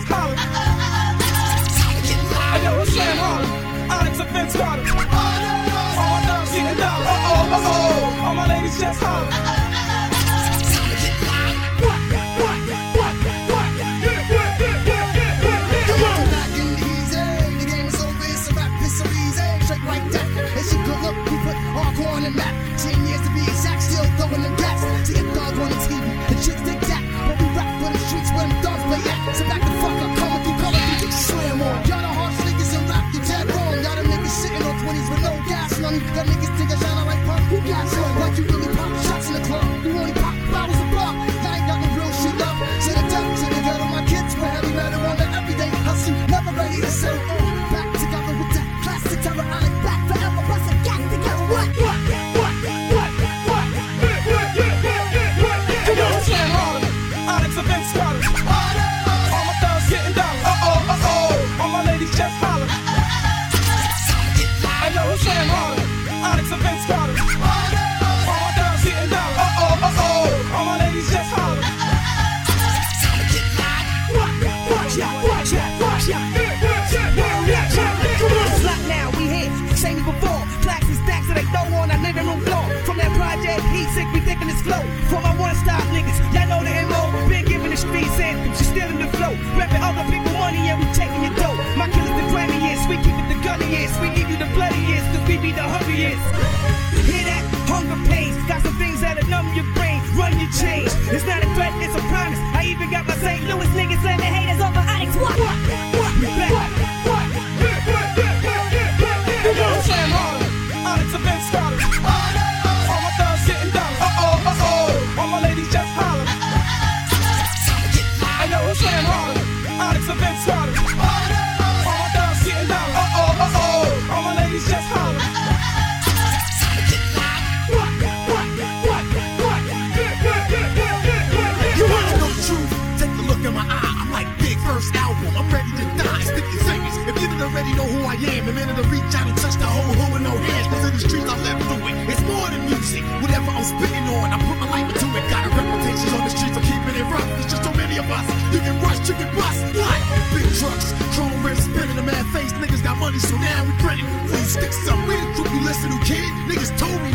just holler. Hey, yo, who's Sam Harlem? Onyx and Vince Carter. All my thugs getting down. All my ladies just holler. On the map, 10 years to be exact, still throwing them gats. See a dog on the TV, the chicks take that. But we rap for the streets where them dogs play at. So back the fuck up, coming through color, you can slam on. Y'all the hardest niggas in rap, you dead wrong. Y'all the niggas sitting on 20s with no gas money. Y'all niggas think I shine a right pump, who got some? Like you really pop shots in the club, you only pop bottles of blood. Y'all ain't got no real shit up. Say the devil to the girl of my kids, for heavy metal on the everyday hustle. Never ready to settle on. Back together with that classic terror, I like back forever. Bust a gas together, what? Onyx and Vince Carter. All my thugs getting down. All my ladies just holler. Hey, yo, who's Sam Harlem? Onyx and Vince Carter. All my thugs getting down. All my ladies just holler. It's locked now, we here, same as before. Plaques and stacks that they throw on our living room floor. From that project, heat sick, ridiculous flow. For my one-stop niggas, y'all know the MO. Been giving the streets anthems, you still in the flow. Rapping other people money, yeah, we taking your dough. My killers the grammiest, we keep it the gulliest. We give you the bloodiest, cause we be the hungriest. Hear that? Hunger pains, got some things that'll numb your brain, run your chains. It's not a threat, it's a promise. I even got my St. Louis niggas letting the haters over Onyx. What? We back. Sam Harlem, Onyx and Vince Carter. All my thugs getting down. All my ladies just holler. Hey, yo, who's Sam Harlem? Onyx and Vince Carter. All my thugs getting down. All my ladies just holler. You wanna know the truth? Take a look in my eye. I'm like Big first album. I'm ready to die. Sticky fingers. If you didn't already know who I am, a minute to reach out and touch the whole hole with no hands. Cause in the streets I live through it. It's more than music. Whatever I'm spitting on, I put my life into it. Got a reputation on the streets for keeping it rough. There's just so many of us. You can rush, you can bust. What? Big trucks, chrome rims, spinning a mad face. Niggas got money, so now we ready. Blue sticks up. We the group you listen to, kid. Niggas told me